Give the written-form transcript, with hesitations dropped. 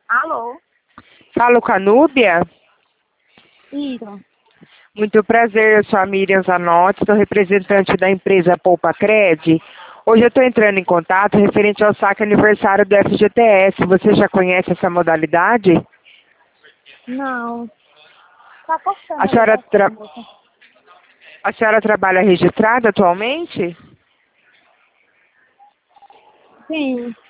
Alô? Falo com a Núbia? Isso. Muito prazer, eu sou a Miriam Zanotti, sou representante da empresa Poupa Cred. Hoje eu estou entrando em contato referente ao saque aniversário do FGTS. Você já conhece essa modalidade? Não. Tá cortando A a senhora, ligação, moça. a senhora trabalha registrada atualmente? Sim.